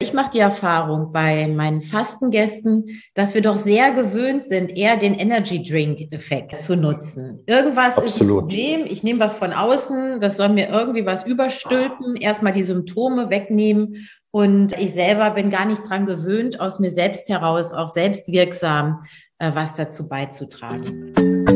ich mache die Erfahrung bei meinen Fastengästen, dass wir doch sehr gewöhnt sind, eher den Energy Drink Effekt zu nutzen. Irgendwas ist ein Absolut. Problem, ich nehme was von außen, das soll mir irgendwie was überstülpen, erstmal die Symptome wegnehmen und ich selber bin gar nicht dran gewöhnt, aus mir selbst heraus auch selbstwirksam was dazu beizutragen.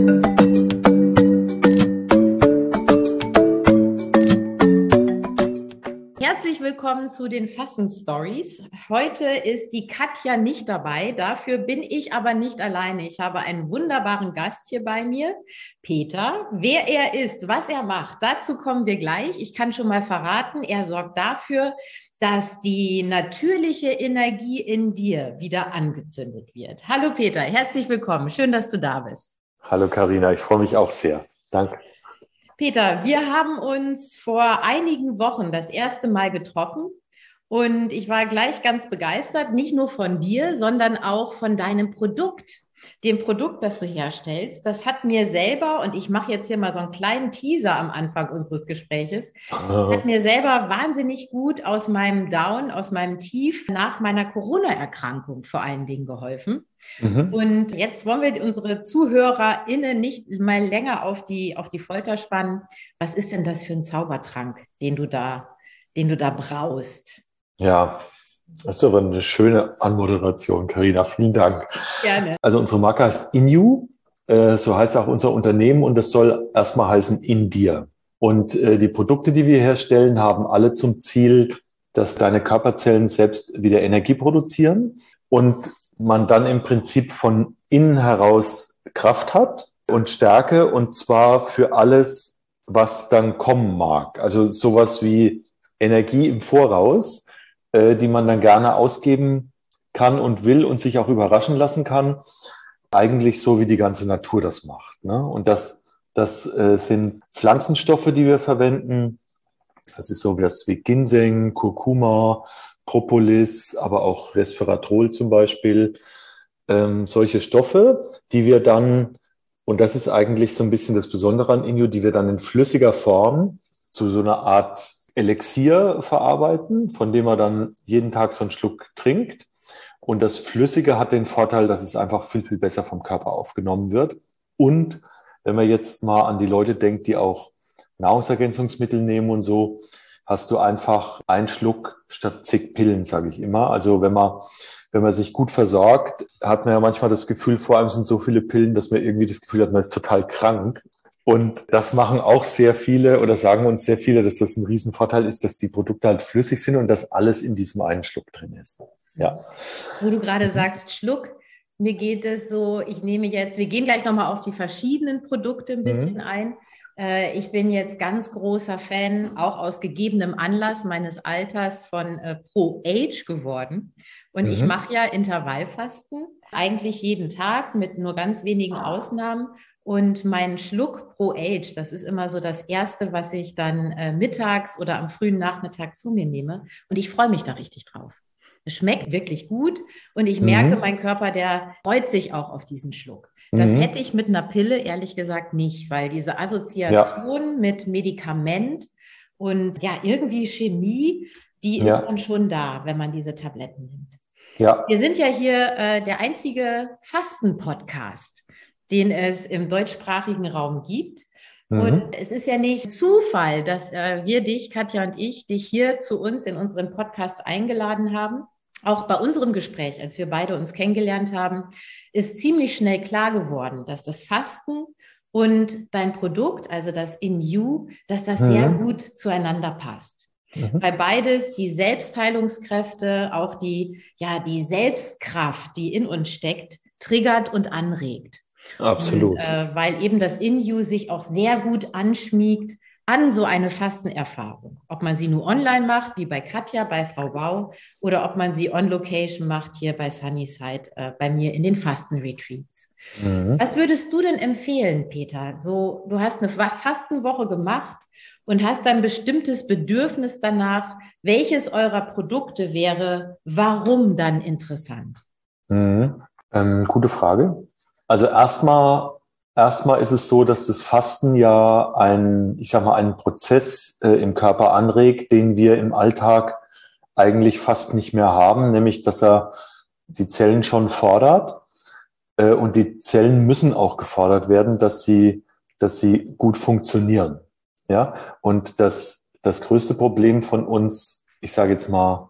Herzlich willkommen zu den Fasten-Stories. Heute ist die Katja nicht dabei, dafür bin ich aber nicht alleine. Ich habe einen wunderbaren Gast hier bei mir, Peter. Wer er ist, was er macht, dazu kommen wir gleich. Ich kann schon mal verraten, er sorgt dafür, dass die natürliche Energie in dir wieder angezündet wird. Hallo Peter, herzlich willkommen. Schön, dass du da bist. Hallo Carina, ich freue mich auch sehr. Danke. Peter, wir haben uns vor einigen Wochen das erste Mal getroffen und ich war gleich ganz begeistert, nicht nur von dir, sondern auch von deinem Produkt. Dem Produkt, das du herstellst, das hat mir selber, und ich mache jetzt hier mal so einen kleinen Teaser am Anfang unseres Gespräches, hat mir selber wahnsinnig gut aus meinem Down, aus meinem Tief nach meiner Corona-Erkrankung vor allen Dingen geholfen. Mhm. Und jetzt wollen wir unsere ZuhörerInnen nicht mal länger auf die Folter spannen. Was ist denn das für ein Zaubertrank, den du da braust? Ja, das ist aber eine schöne Anmoderation, Carina. Vielen Dank. Gerne. Also unsere Marke heißt InYou, so heißt auch unser Unternehmen und das soll erstmal heißen in dir. Und die Produkte, die wir herstellen, haben alle zum Ziel, dass deine Körperzellen selbst wieder Energie produzieren und man dann im Prinzip von innen heraus Kraft hat und Stärke und zwar für alles, was dann kommen mag. Also sowas wie Energie im Voraus, die man dann gerne ausgeben kann und will und sich auch überraschen lassen kann. Eigentlich so, wie die ganze Natur das macht, ne? Und das sind Pflanzenstoffe, die wir verwenden. Das ist so was wie Ginseng, Kurkuma, Propolis, aber auch Resveratrol zum Beispiel. Solche Stoffe, die wir dann, und das ist eigentlich so ein bisschen das Besondere an InYou, die wir dann in flüssiger Form zu so einer Art Elixier verarbeiten, von dem man dann jeden Tag so einen Schluck trinkt. Und das Flüssige hat den Vorteil, dass es einfach viel, viel besser vom Körper aufgenommen wird. Und wenn man jetzt mal an die Leute denkt, die auch Nahrungsergänzungsmittel nehmen und so, hast du einfach einen Schluck statt zig Pillen, sage ich immer. Also wenn man sich gut versorgt, hat man ja manchmal das Gefühl, vor allem sind so viele Pillen, dass man irgendwie das Gefühl hat, man ist total krank. Und das machen auch sehr viele oder sagen uns sehr viele, dass das ein Riesenvorteil ist, dass die Produkte halt flüssig sind und dass alles in diesem einen Schluck drin ist. Ja. Wo du gerade sagst, Schluck, mir geht es so, wir gehen gleich nochmal auf die verschiedenen Produkte ein bisschen ein. Ich bin jetzt ganz großer Fan, auch aus gegebenem Anlass meines Alters, von Pro-Age geworden. Und ich mache ja Intervallfasten, eigentlich jeden Tag mit nur ganz wenigen Ausnahmen. Und mein Schluck Pro-Age, das ist immer so das Erste, was ich dann mittags oder am frühen Nachmittag zu mir nehme. Und ich freue mich da richtig drauf. Es schmeckt wirklich gut und ich merke, mein Körper, der freut sich auch auf diesen Schluck. Das hätte ich mit einer Pille ehrlich gesagt nicht, weil diese Assoziation mit Medikament und ja, irgendwie Chemie, die ist dann schon da, wenn man diese Tabletten nimmt. Ja. Wir sind ja hier der einzige Fasten-Podcast, den es im deutschsprachigen Raum gibt. Und es ist ja nicht Zufall, dass wir dich, Katja und ich, dich hier zu uns in unseren Podcast eingeladen haben. Auch bei unserem Gespräch, als wir beide uns kennengelernt haben, ist ziemlich schnell klar geworden, dass das Fasten und dein Produkt, also das InYou, dass das sehr gut zueinander passt. Weil beides die Selbstheilungskräfte, auch die Selbstkraft, die in uns steckt, triggert und anregt. Absolut. Und, weil eben das InYou sich auch sehr gut anschmiegt an so eine Fastenerfahrung. Ob man sie nur online macht, wie bei Katja, bei Frau Bau, oder ob man sie on Location macht, hier bei Sunnyside, bei mir in den Fastenretreats. Was würdest du denn empfehlen, Peter? So, du hast eine Fastenwoche gemacht und hast ein bestimmtes Bedürfnis danach. Welches eurer Produkte wäre, warum dann interessant? Gute Frage. Also erstmal ist es so, dass das Fasten ja einen Prozess im Körper anregt, den wir im Alltag eigentlich fast nicht mehr haben, nämlich dass er die Zellen schon fordert. Und die Zellen müssen auch gefordert werden, dass sie gut funktionieren. Ja? Und das größte Problem von uns, ich sage jetzt mal,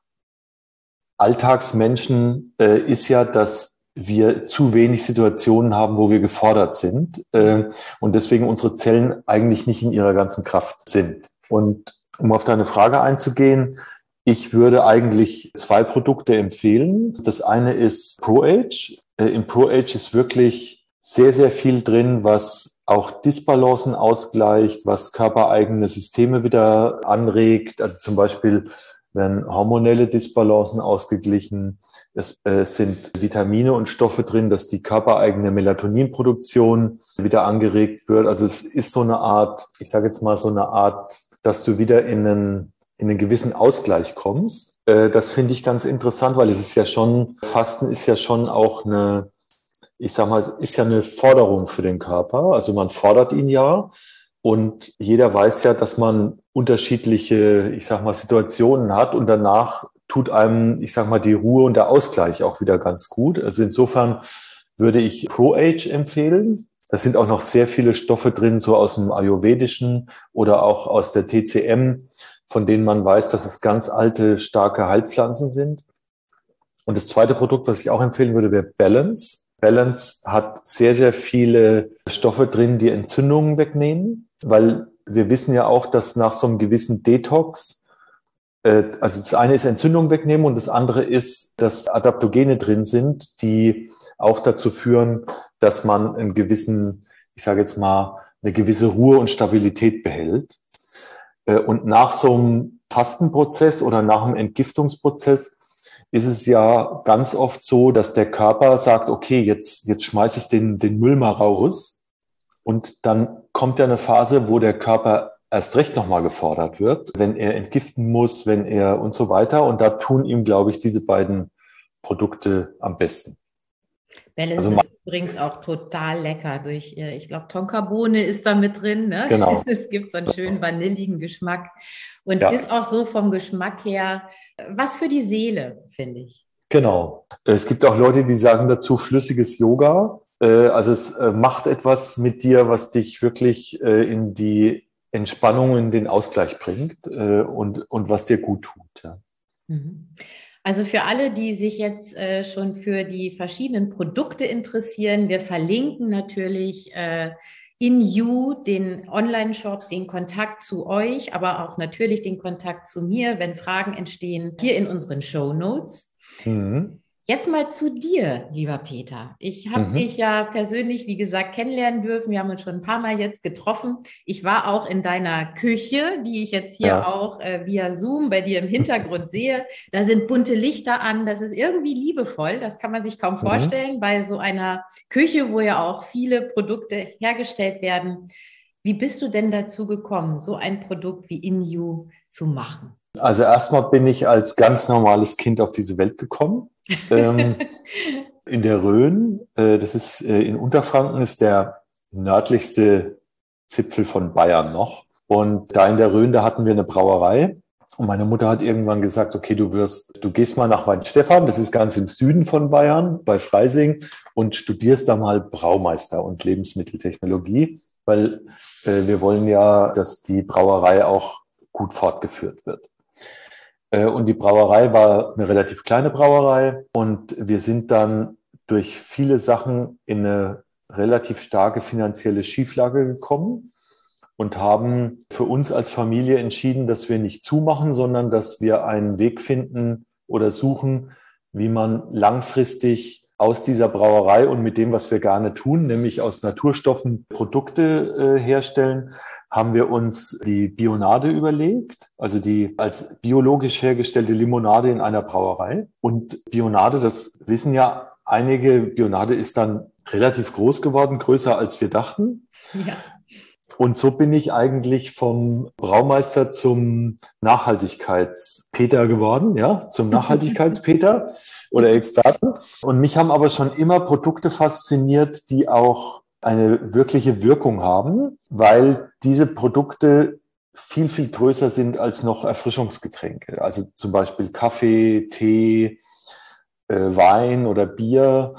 Alltagsmenschen, ist ja, dass wir zu wenig Situationen haben, wo wir gefordert sind und deswegen unsere Zellen eigentlich nicht in ihrer ganzen Kraft sind. Und um auf deine Frage einzugehen, ich würde eigentlich 2 Produkte empfehlen. Das eine ist ProAge. Im ProAge ist wirklich sehr, sehr viel drin, was auch Disbalancen ausgleicht, was körpereigene Systeme wieder anregt. Also zum Beispiel werden hormonelle Disbalancen ausgeglichen. Es sind Vitamine und Stoffe drin, dass die körpereigene Melatoninproduktion wieder angeregt wird. Also es ist so eine Art, ich sage jetzt mal so eine Art, dass du wieder in einen gewissen Ausgleich kommst. Das finde ich ganz interessant, weil es ist ja schon, Fasten ist ja schon auch eine, ich sag mal, ist ja eine Forderung für den Körper. Also man fordert ihn ja. Und jeder weiß ja, dass man unterschiedliche, ich sag mal, Situationen hat und danach tut einem, ich sag mal, die Ruhe und der Ausgleich auch wieder ganz gut. Also insofern würde ich ProAge empfehlen. Da sind auch noch sehr viele Stoffe drin, so aus dem Ayurvedischen oder auch aus der TCM, von denen man weiß, dass es ganz alte, starke Heilpflanzen sind. Und das zweite Produkt, was ich auch empfehlen würde, wäre Balance. Balance hat sehr, sehr viele Stoffe drin, die Entzündungen wegnehmen, weil wir wissen ja auch, dass nach so einem gewissen Detox, also das eine ist Entzündung wegnehmen und das andere ist, dass Adaptogene drin sind, die auch dazu führen, dass man einen gewissen, ich sage jetzt mal, eine gewisse Ruhe und Stabilität behält. Und nach so einem Fastenprozess oder nach einem Entgiftungsprozess ist es ja ganz oft so, dass der Körper sagt, okay, jetzt schmeiße ich den Müll mal raus. Und dann kommt ja eine Phase, wo der Körper erst recht nochmal gefordert wird, wenn er entgiften muss, wenn er und so weiter. Und da tun ihm, glaube ich, diese beiden Produkte am besten. Balance ist übrigens auch total lecker. Ich glaube, Tonkabohne ist da mit drin. Ne? Genau. Es gibt so einen schönen vanilligen Geschmack und Ja. ist auch so vom Geschmack her was für die Seele, finde ich. Genau. Es gibt auch Leute, die sagen dazu flüssiges Yoga. Also es macht etwas mit dir, was dich wirklich in die Entspannung, in den Ausgleich bringt und was dir gut tut. Ja. Also für alle, die sich jetzt schon für die verschiedenen Produkte interessieren, wir verlinken natürlich in You den Online-Shop, den Kontakt zu euch, aber auch natürlich den Kontakt zu mir, wenn Fragen entstehen, hier in unseren Shownotes. Jetzt mal zu dir, lieber Peter. Ich habe dich ja persönlich, wie gesagt, kennenlernen dürfen. Wir haben uns schon ein paar Mal jetzt getroffen. Ich war auch in deiner Küche, die ich jetzt hier auch via Zoom bei dir im Hintergrund sehe. Da sind bunte Lichter an. Das ist irgendwie liebevoll. Das kann man sich kaum vorstellen bei so einer Küche, wo ja auch viele Produkte hergestellt werden. Wie bist du denn dazu gekommen, so ein Produkt wie In You zu machen? Also erstmal bin ich als ganz normales Kind auf diese Welt gekommen. In der Rhön, das ist in Unterfranken, ist der nördlichste Zipfel von Bayern noch. Und da in der Rhön, da hatten wir eine Brauerei. Und meine Mutter hat irgendwann gesagt, okay, du gehst mal nach Weinstefan, das ist ganz im Süden von Bayern, bei Freising, und studierst da mal Braumeister und Lebensmitteltechnologie, weil wir wollen ja, dass die Brauerei auch gut fortgeführt wird. Und die Brauerei war eine relativ kleine Brauerei und wir sind dann durch viele Sachen in eine relativ starke finanzielle Schieflage gekommen und haben für uns als Familie entschieden, dass wir nicht zumachen, sondern dass wir einen Weg finden oder suchen, wie man langfristig aus dieser Brauerei und mit dem, was wir gerne tun, nämlich aus Naturstoffen Produkte herstellen, haben wir uns die Bionade überlegt, also die als biologisch hergestellte Limonade in einer Brauerei. Und Bionade, das wissen ja einige, Bionade ist dann relativ groß geworden, größer als wir dachten. Ja. Und so bin ich eigentlich vom Braumeister zum Nachhaltigkeits-Peter geworden, ja, zum Nachhaltigkeits-Peter oder Experten. Und mich haben aber schon immer Produkte fasziniert, die auch eine wirkliche Wirkung haben, weil diese Produkte viel, viel größer sind als noch Erfrischungsgetränke. Also zum Beispiel Kaffee, Tee, Wein oder Bier,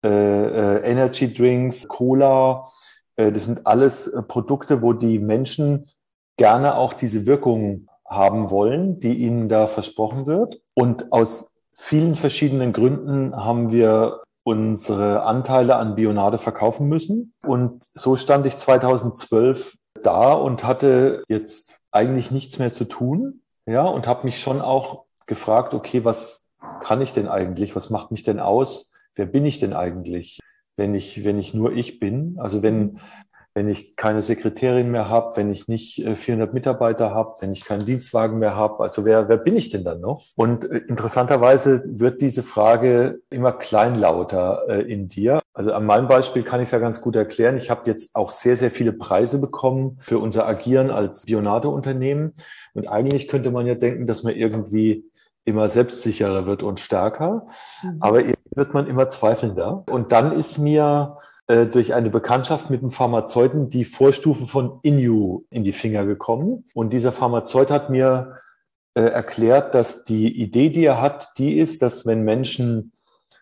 Energy Drinks, Cola. Das sind alles Produkte, wo die Menschen gerne auch diese Wirkung haben wollen, die ihnen da versprochen wird. Und aus vielen verschiedenen Gründen haben wir unsere Anteile an Bionade verkaufen müssen. Und so stand ich 2012 da und hatte jetzt eigentlich nichts mehr zu tun. Ja, und habe mich schon auch gefragt, okay, was kann ich denn eigentlich? Was macht mich denn aus? Wer bin ich denn eigentlich, wenn ich nur ich bin? Also wenn ich keine Sekretärin mehr habe, wenn ich nicht 400 Mitarbeiter habe, wenn ich keinen Dienstwagen mehr habe, also wer bin ich denn dann noch? Und interessanterweise wird diese Frage immer kleinlauter in dir. Also an meinem Beispiel kann ich es ja ganz gut erklären. Ich habe jetzt auch sehr, sehr viele Preise bekommen für unser Agieren als Bionade-Unternehmen. Und eigentlich könnte man ja denken, dass man irgendwie immer selbstsicherer wird und stärker. Aber irgendwie wird man immer zweifelnder. Und dann ist mir durch eine Bekanntschaft mit einem Pharmazeuten die Vorstufe von Inu in die Finger gekommen. Und dieser Pharmazeut hat mir erklärt, dass die Idee, die er hat, die ist, dass wenn Menschen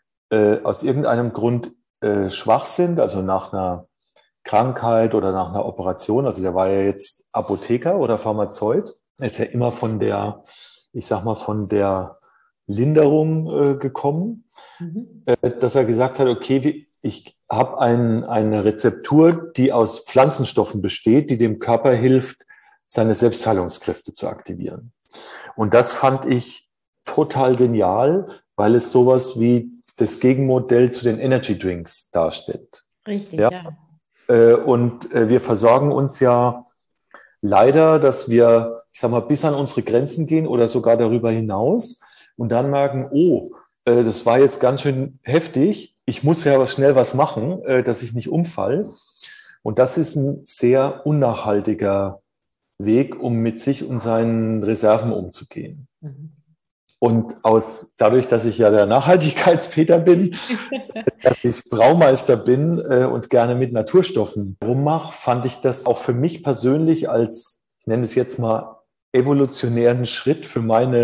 aus irgendeinem Grund schwach sind, also nach einer Krankheit oder nach einer Operation, also der war ja jetzt Apotheker oder Pharmazeut, ist ja immer von der, ich sag mal, von der Linderung gekommen, dass er gesagt hat, okay, ich habe eine Rezeptur, die aus Pflanzenstoffen besteht, die dem Körper hilft, seine Selbstheilungskräfte zu aktivieren. Und das fand ich total genial, weil es sowas wie das Gegenmodell zu den Energy Drinks darstellt. Richtig, ja. Und wir versorgen uns ja leider, dass wir, ich sag mal, bis an unsere Grenzen gehen oder sogar darüber hinaus und dann merken, oh, das war jetzt ganz schön heftig. Ich muss ja schnell was machen, dass ich nicht umfall. Und das ist ein sehr unnachhaltiger Weg, um mit sich und seinen Reserven umzugehen. Und dadurch, dass ich ja der Nachhaltigkeitspeter bin, dass ich Braumeister bin und gerne mit Naturstoffen rummache, fand ich das auch für mich persönlich als, ich nenne es jetzt mal, evolutionären Schritt für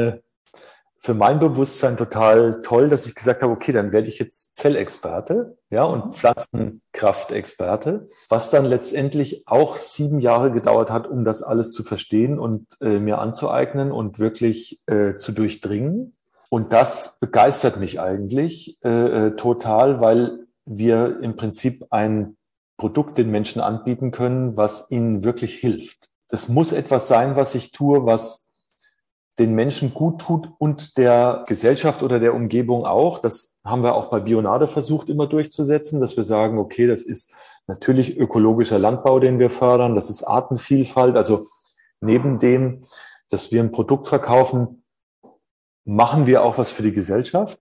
mein Bewusstsein total toll, dass ich gesagt habe, okay, dann werde ich jetzt Zellexperte, ja, und Pflanzenkraftexperte, was dann letztendlich auch 7 Jahre gedauert hat, um das alles zu verstehen und mir anzueignen und wirklich zu durchdringen. Und das begeistert mich eigentlich total, weil wir im Prinzip ein Produkt den Menschen anbieten können, was ihnen wirklich hilft. Das muss etwas sein, was ich tue, was den Menschen gut tut und der Gesellschaft oder der Umgebung auch. Das haben wir auch bei Bionade versucht immer durchzusetzen, dass wir sagen, okay, das ist natürlich ökologischer Landbau, den wir fördern, das ist Artenvielfalt. Also neben dem, dass wir ein Produkt verkaufen, machen wir auch was für die Gesellschaft.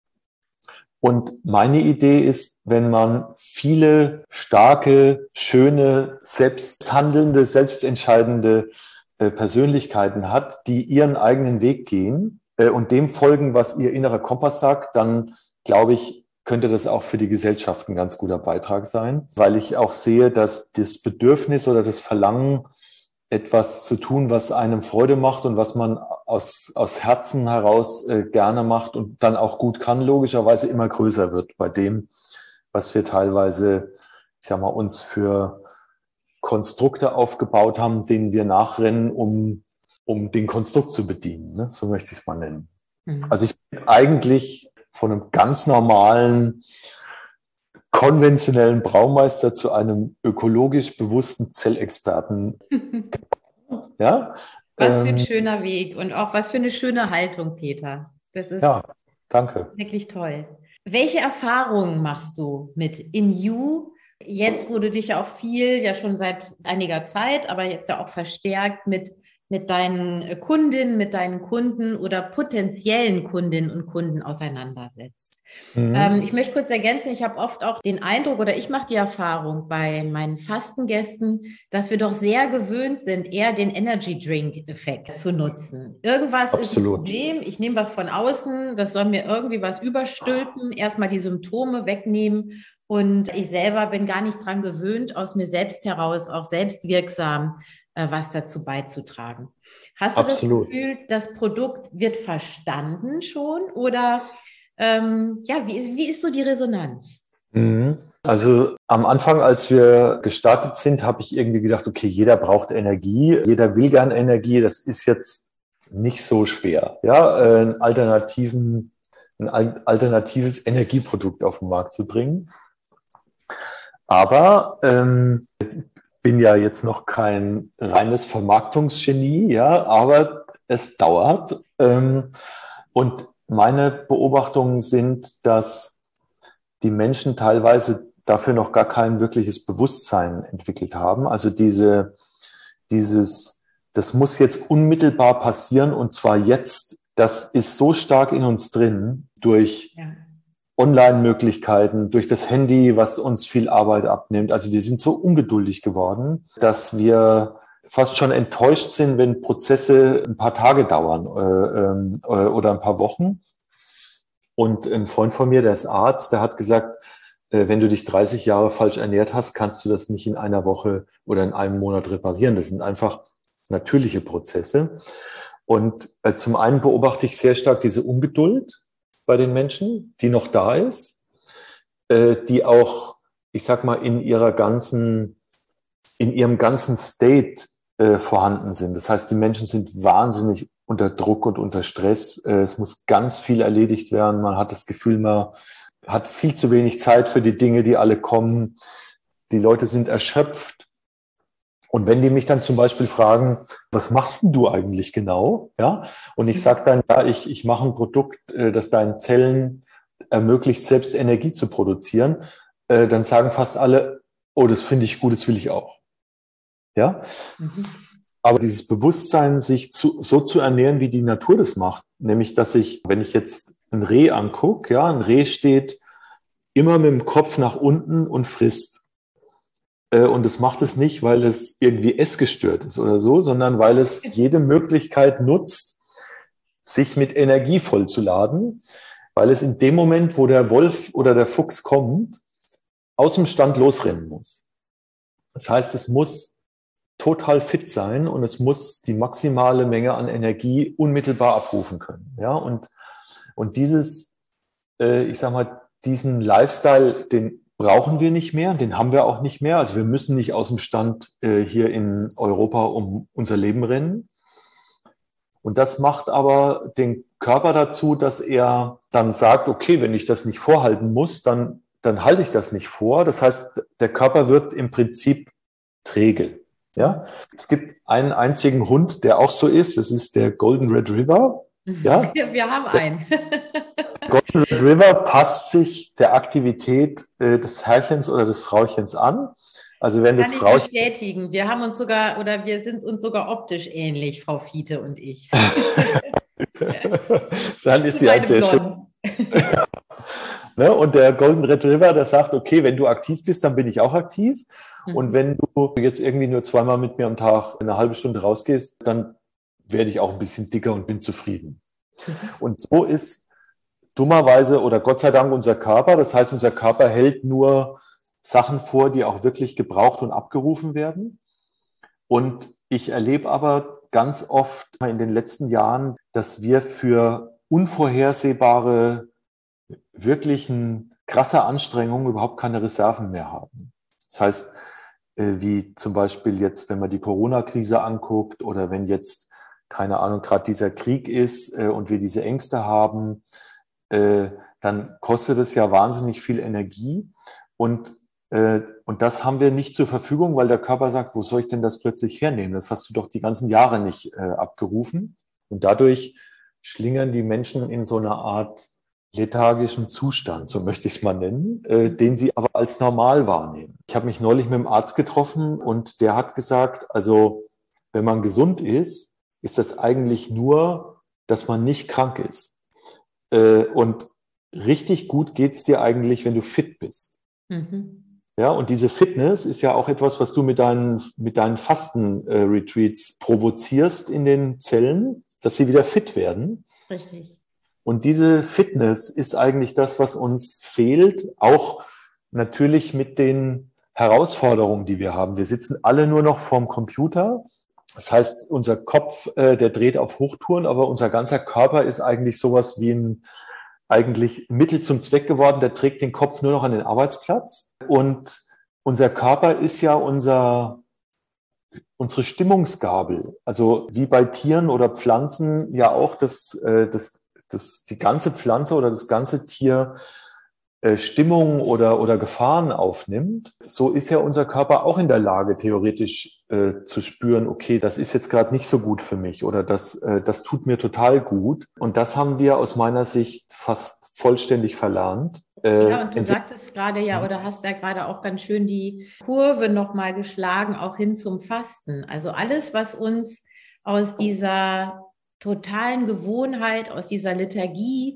Und meine Idee ist, wenn man viele starke, schöne, selbsthandelnde, selbstentscheidende Persönlichkeiten hat, die ihren eigenen Weg gehen und dem folgen, was ihr innerer Kompass sagt, dann glaube ich, könnte das auch für die Gesellschaft ein ganz guter Beitrag sein, weil ich auch sehe, dass das Bedürfnis oder das Verlangen, etwas zu tun, was einem Freude macht und was man aus Herzen heraus gerne macht und dann auch gut kann, logischerweise immer größer wird bei dem, was wir teilweise, ich sag mal, uns für Konstrukte aufgebaut haben, denen wir nachrennen, um den Konstrukt zu bedienen. Ne? So möchte ich es mal nennen. Also ich bin eigentlich von einem ganz normalen, konventionellen Braumeister zu einem ökologisch bewussten Zellexperten. Ja? Was für ein schöner Weg und auch was für eine schöne Haltung, Peter. Das ist danke. Wirklich toll. Welche Erfahrungen machst du mit Inu? Jetzt, wo du dich ja auch ja schon seit einiger Zeit, aber jetzt ja auch verstärkt mit deinen Kundinnen, mit deinen Kunden oder potenziellen Kundinnen und Kunden auseinandersetzt. Ich möchte kurz ergänzen, ich habe oft auch den Eindruck oder ich mache die Erfahrung bei meinen Fastengästen, dass wir doch sehr gewöhnt sind, eher den Energy Drink Effekt zu nutzen. Irgendwas ist ein Problem, ich nehme was von außen, das soll mir irgendwie was überstülpen, erstmal die Symptome wegnehmen und ich selber bin gar nicht dran gewöhnt, aus mir selbst heraus auch selbstwirksam was dazu beizutragen. Hast du das Absolut. Gefühl, das Produkt wird verstanden schon oder wie ist so die Resonanz? Mhm. Also am Anfang, als wir gestartet sind, habe ich irgendwie gedacht, okay, jeder braucht Energie, jeder will gern Energie, das ist jetzt nicht so schwer, ja, ein alternatives Energieprodukt auf den Markt zu bringen. Aber ich bin ja jetzt noch kein reines Vermarktungsgenie, ja, aber es dauert. Und meine Beobachtungen sind, dass die Menschen teilweise dafür noch gar kein wirkliches Bewusstsein entwickelt haben. Also das muss jetzt unmittelbar passieren und zwar jetzt, das ist so stark in uns drin durch Online-Möglichkeiten, durch das Handy, was uns viel Arbeit abnimmt. Also wir sind so ungeduldig geworden, dass wir fast schon enttäuscht sind, wenn Prozesse ein paar Tage dauern oder ein paar Wochen. Und ein Freund von mir, der ist Arzt, der hat gesagt, wenn du dich 30 Jahre falsch ernährt hast, kannst du das nicht in einer Woche oder in einem Monat reparieren. Das sind einfach natürliche Prozesse. Und zum einen beobachte ich sehr stark diese Ungeduld bei den Menschen, die noch da ist, die auch, ich sag mal, in ihrem ganzen State vorhanden sind. Das heißt, die Menschen sind wahnsinnig unter Druck und unter Stress. Es muss ganz viel erledigt werden. Man hat das Gefühl, man hat viel zu wenig Zeit für die Dinge, die alle kommen. Die Leute sind erschöpft. Und wenn die mich dann zum Beispiel fragen, was machst denn du eigentlich genau? Ja, und ich sage dann, ja, ich mache ein Produkt, das deinen Zellen ermöglicht, selbst Energie zu produzieren, dann sagen fast alle, oh, das finde ich gut, das will ich auch. Ja, aber dieses Bewusstsein, sich so zu ernähren, wie die Natur das macht, nämlich, dass wenn ich jetzt ein Reh angucke, ja, ein Reh steht immer mit dem Kopf nach unten und frisst. Und es macht es nicht, weil es irgendwie essgestört ist oder so, sondern weil es jede Möglichkeit nutzt, sich mit Energie vollzuladen, weil es in dem Moment, wo der Wolf oder der Fuchs kommt, aus dem Stand losrennen muss. Das heißt, es muss total fit sein und es muss die maximale Menge an Energie unmittelbar abrufen können. Ja, und dieses, ich sag mal, diesen Lifestyle, den brauchen wir nicht mehr, den haben wir auch nicht mehr. Also wir müssen nicht aus dem Stand hier in Europa um unser Leben rennen. Und das macht aber den Körper dazu, dass er dann sagt, okay, wenn ich das nicht vorhalten muss, dann halte ich das nicht vor. Das heißt, der Körper wird im Prinzip träge. Ja? Es gibt einen einzigen Hund, der auch so ist. Das ist der Golden Retriever. Ja? Wir haben einen. Golden Retriever passt sich der Aktivität des Herrchens oder des Frauchens an. Also wenn das Frauchen... Kann ich bestätigen. Wir sind uns sogar optisch ähnlich, Frau Fiete und ich. Dann ist sie ein sehr schön. Ne? Und der Golden Retriever, der sagt, okay, wenn du aktiv bist, dann bin ich auch aktiv. Und wenn du jetzt irgendwie nur zweimal mit mir am Tag eine halbe Stunde rausgehst, dann werde ich auch ein bisschen dicker und bin zufrieden. Und so ist dummerweise oder Gott sei Dank unser Körper. Das heißt, unser Körper hält nur Sachen vor, die auch wirklich gebraucht und abgerufen werden. Und ich erlebe aber ganz oft in den letzten Jahren, dass wir für unvorhersehbare, wirklich krasse Anstrengungen überhaupt keine Reserven mehr haben. Das heißt, wie zum Beispiel jetzt, wenn man die Corona-Krise anguckt oder wenn jetzt, keine Ahnung, gerade dieser Krieg ist und wir diese Ängste haben, dann kostet es ja wahnsinnig viel Energie und das haben wir nicht zur Verfügung, weil der Körper sagt, wo soll ich denn das plötzlich hernehmen? Das hast du doch die ganzen Jahre nicht abgerufen. Und dadurch schlingern die Menschen in so einer Art lethargischen Zustand, so möchte ich es mal nennen, den sie aber als normal wahrnehmen. Ich habe mich neulich mit einem Arzt getroffen und der hat gesagt, also wenn man gesund ist, ist das eigentlich nur, dass man nicht krank ist. Und richtig gut geht's dir eigentlich, wenn du fit bist. Ja, und diese Fitness ist ja auch etwas, was du mit deinen Fasten-Retreats provozierst in den Zellen, dass sie wieder fit werden. Richtig. Und diese Fitness ist eigentlich das, was uns fehlt, auch natürlich mit den Herausforderungen, die wir haben. Wir sitzen alle nur noch vorm Computer Das heißt, unser Kopf, der dreht auf Hochtouren, aber unser ganzer Körper ist eigentlich sowas wie ein eigentlich Mittel zum Zweck geworden. Der trägt den Kopf nur noch an den Arbeitsplatz. Und unser Körper ist ja unsere Stimmungsgabel. Also wie bei Tieren oder Pflanzen ja auch die ganze Pflanze oder das ganze Tier Stimmung oder Gefahren aufnimmt, so ist ja unser Körper auch in der Lage, theoretisch zu spüren, okay, das ist jetzt gerade nicht so gut für mich oder das tut mir total gut. Und das haben wir aus meiner Sicht fast vollständig verlernt. Ja, und du sagtest gerade ja, oder hast ja gerade auch ganz schön die Kurve nochmal geschlagen, auch hin zum Fasten. Also alles, was uns aus dieser totalen Gewohnheit, aus dieser Lethargie,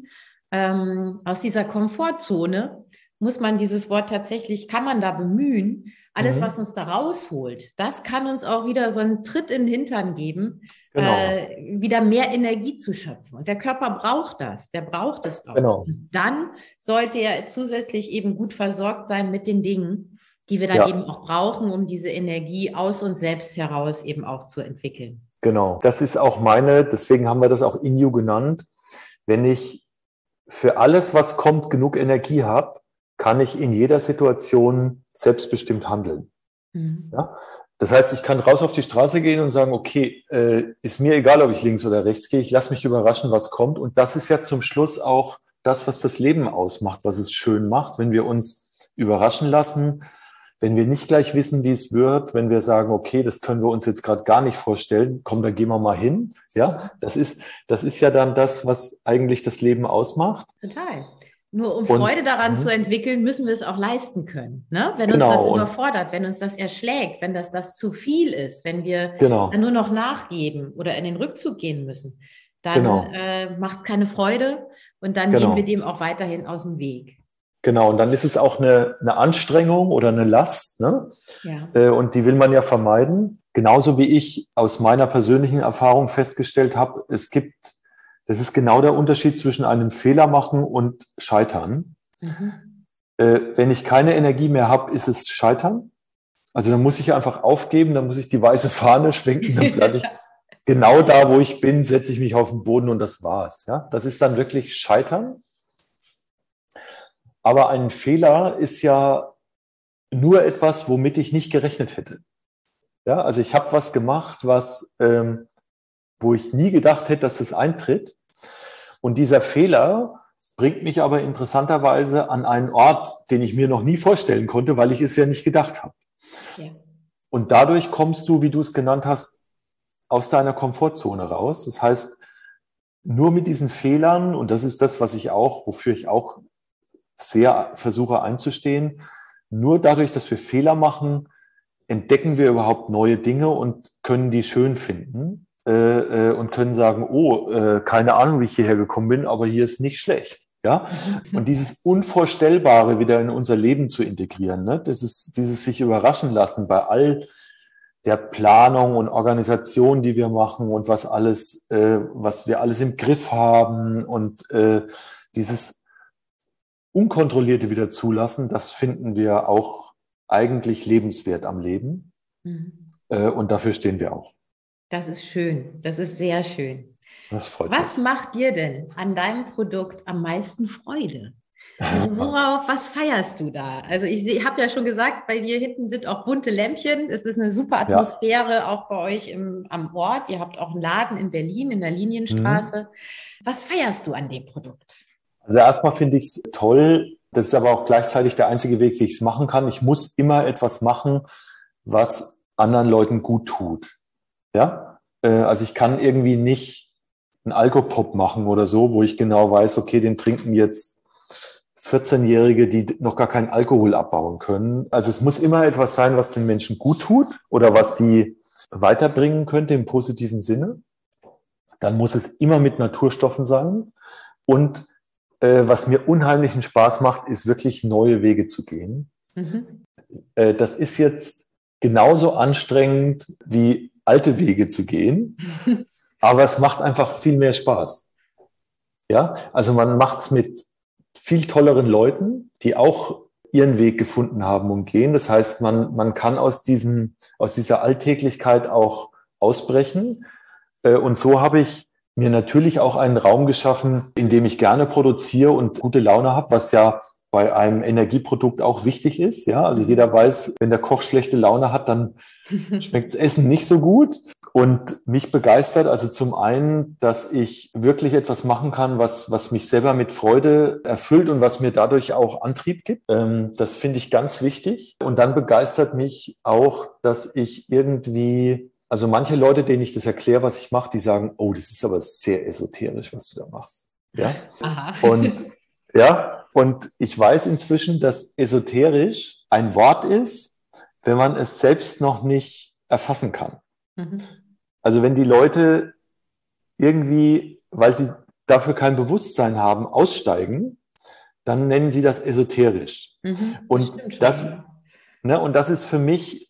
aus dieser Komfortzone, muss man dieses Wort tatsächlich, kann man da bemühen. Alles, was uns da rausholt, das kann uns auch wieder so einen Tritt in den Hintern geben, Genau. wieder mehr Energie zu schöpfen. Und der Körper braucht das, der braucht es auch. Genau. Und dann sollte er zusätzlich eben gut versorgt sein mit den Dingen, die wir dann eben auch brauchen, um diese Energie aus uns selbst heraus eben auch zu entwickeln. Genau, das ist auch deswegen haben wir das auch In You genannt. Wenn ich für alles, was kommt, genug Energie habe, kann ich in jeder Situation selbstbestimmt handeln. Mhm. Ja? Das heißt, ich kann raus auf die Straße gehen und sagen, okay, ist mir egal, ob ich links oder rechts gehe, ich lasse mich überraschen, was kommt. Und das ist ja zum Schluss auch das, was das Leben ausmacht, was es schön macht, wenn wir uns überraschen lassen, wenn wir nicht gleich wissen, wie es wird, wenn wir sagen, okay, das können wir uns jetzt gerade gar nicht vorstellen, komm, da gehen wir mal hin. Ja, das ist ja dann das, was eigentlich das Leben ausmacht. Total. Nur um Freude daran zu entwickeln, müssen wir es auch leisten können. Ne? Wenn uns das überfordert, wenn uns das erschlägt, wenn das zu viel ist, wenn wir dann nur noch nachgeben oder in den Rückzug gehen müssen, dann macht es keine Freude und dann gehen wir dem auch weiterhin aus dem Weg. Genau, und dann ist es auch eine Anstrengung oder eine Last, ne? Ja. Und die will man ja vermeiden. Genauso wie ich aus meiner persönlichen Erfahrung festgestellt habe, das ist genau der Unterschied zwischen einem Fehler machen und Scheitern. Mhm. Wenn ich keine Energie mehr habe, ist es Scheitern. Also dann muss ich einfach aufgeben, dann muss ich die weiße Fahne schwenken, dann bleibe ich genau da, wo ich bin, setze ich mich auf den Boden und das war's. Ja? Das ist dann wirklich Scheitern. Aber ein Fehler ist ja nur etwas, womit ich nicht gerechnet hätte. Ja, also ich habe was gemacht, wo ich nie gedacht hätte, dass das eintritt. Und dieser Fehler bringt mich aber interessanterweise an einen Ort, den ich mir noch nie vorstellen konnte, weil ich es ja nicht gedacht habe. Ja. Und dadurch kommst du, wie du es genannt hast, aus deiner Komfortzone raus. Das heißt, nur mit diesen Fehlern, und das ist das, wofür ich auch sehr versuche einzustehen, nur dadurch, dass wir Fehler machen, entdecken wir überhaupt neue Dinge und können die schön finden und können sagen, keine Ahnung, wie ich hierher gekommen bin, aber hier ist nicht schlecht. Ja? Und dieses Unvorstellbare wieder in unser Leben zu integrieren, ne? Das ist dieses sich überraschen lassen bei all der Planung und Organisation, die wir machen und was wir alles im Griff haben und dieses Unkontrollierte wieder zulassen, das finden wir auch eigentlich lebenswert am Leben. Mhm. Und dafür stehen wir auch. Das ist schön. Das ist sehr schön. Das freut mich. Was macht dir denn an deinem Produkt am meisten Freude? Also was feierst du da? Also ich habe ja schon gesagt, bei dir hinten sind auch bunte Lämpchen. Es ist eine super Atmosphäre, auch bei euch am Ort. Ihr habt auch einen Laden in Berlin, in der Linienstraße. Mhm. Was feierst du an dem Produkt? Also erstmal finde ich es toll. Das ist aber auch gleichzeitig der einzige Weg, wie ich es machen kann. Ich muss immer etwas machen, was anderen Leuten gut tut. Ja? Also ich kann irgendwie nicht einen Alkopop machen oder so, wo ich genau weiß, okay, den trinken jetzt 14-Jährige, die noch gar keinen Alkohol abbauen können. Also es muss immer etwas sein, was den Menschen gut tut oder was sie weiterbringen könnte im positiven Sinne. Dann muss es immer mit Naturstoffen sein. Und was mir unheimlichen Spaß macht, ist wirklich neue Wege zu gehen. Mhm. Das ist jetzt genauso anstrengend wie alte Wege zu gehen, aber es macht einfach viel mehr Spaß. Ja, also man macht es mit viel tolleren Leuten, die auch ihren Weg gefunden haben und gehen. Das heißt, man kann aus dieser Alltäglichkeit auch ausbrechen. Und so habe ich mir natürlich auch einen Raum geschaffen, in dem ich gerne produziere und gute Laune habe, was ja bei einem Energieprodukt auch wichtig ist. Ja, also jeder weiß, wenn der Koch schlechte Laune hat, dann schmeckt das Essen nicht so gut. Und mich begeistert also zum einen, dass ich wirklich etwas machen kann, was mich selber mit Freude erfüllt und was mir dadurch auch Antrieb gibt. Das finde ich ganz wichtig. Und dann begeistert mich auch, dass ich irgendwie, also manche Leute, denen ich das erkläre, was ich mache, die sagen, oh, das ist aber sehr esoterisch, was du da machst. Ja. Aha. Und ich weiß inzwischen, dass esoterisch ein Wort ist, wenn man es selbst noch nicht erfassen kann. Mhm. Also wenn die Leute irgendwie, weil sie dafür kein Bewusstsein haben, aussteigen, dann nennen sie das esoterisch. Mhm, und das ist für mich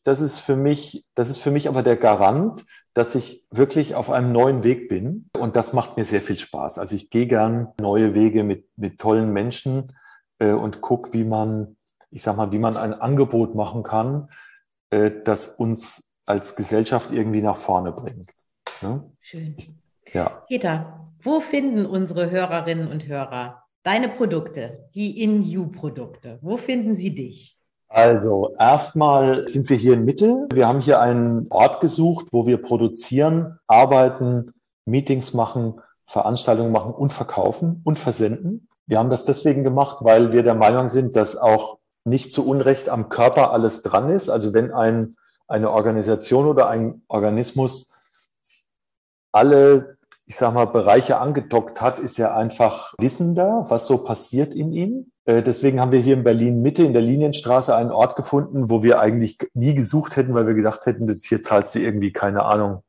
aber der Garant, dass ich wirklich auf einem neuen Weg bin. Und das macht mir sehr viel Spaß. Also ich gehe gern neue Wege mit tollen Menschen und gucke, wie man ein Angebot machen kann, das uns als Gesellschaft irgendwie nach vorne bringt. Ne? Schön. Ja. Peter, wo finden unsere Hörerinnen und Hörer deine Produkte, die In-You-Produkte? Wo finden sie dich? Also erstmal sind wir hier in Mitte. Wir haben hier einen Ort gesucht, wo wir produzieren, arbeiten, Meetings machen, Veranstaltungen machen und verkaufen und versenden. Wir haben das deswegen gemacht, weil wir der Meinung sind, dass auch nicht zu Unrecht am Körper alles dran ist. Also wenn eine Organisation oder ein Organismus alle, Bereiche angedockt hat, ist er einfach wissender, was so passiert in ihm. Deswegen haben wir hier in Berlin Mitte in der Linienstraße einen Ort gefunden, wo wir eigentlich nie gesucht hätten, weil wir gedacht hätten, hier zahlst du irgendwie, keine Ahnung,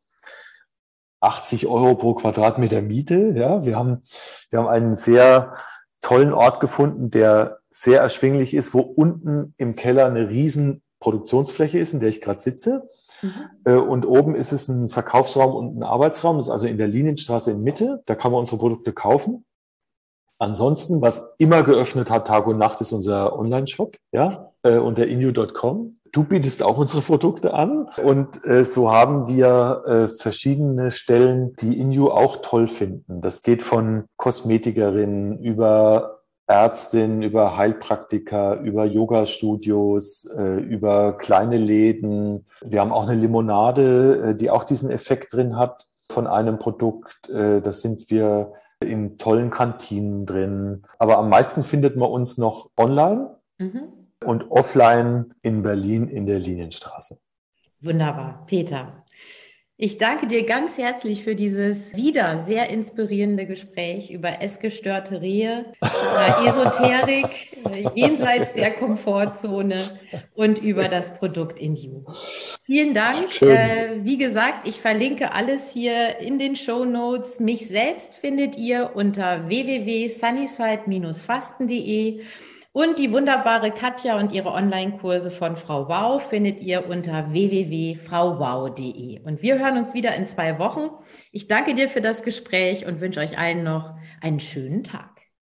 80 € pro Quadratmeter Miete. Ja, wir haben einen sehr tollen Ort gefunden, der sehr erschwinglich ist, wo unten im Keller eine riesen Produktionsfläche ist, in der ich gerade sitze. Mhm. Und oben ist es ein Verkaufsraum und ein Arbeitsraum, das ist also in der Linienstraße in Mitte. Da kann man unsere Produkte kaufen. Ansonsten, was immer geöffnet hat, Tag und Nacht, ist unser Online-Shop, ja, unter inyu.com. Du bietest auch unsere Produkte an und so haben wir verschiedene Stellen, die Inyu auch toll finden. Das geht von Kosmetikerinnen über Ärztin, über Heilpraktiker, über Yoga-Studios, über kleine Läden. Wir haben auch eine Limonade, die auch diesen Effekt drin hat von einem Produkt. Das sind wir in tollen Kantinen drin. Aber am meisten findet man uns noch online und offline in Berlin in der Linienstraße. Wunderbar, Peter. Ich danke dir ganz herzlich für dieses wieder sehr inspirierende Gespräch über essgestörte Rehe, über Esoterik, jenseits der Komfortzone und über das Produkt In-You. Vielen Dank. Wie gesagt, ich verlinke alles hier in den Shownotes. Mich selbst findet ihr unter www.sunnyside-fasten.de. Und die wunderbare Katja und ihre Online-Kurse von Frau Wow findet ihr unter www.frauwow.de. Und wir hören uns wieder in 2 Wochen. Ich danke dir für das Gespräch und wünsche euch allen noch einen schönen Tag.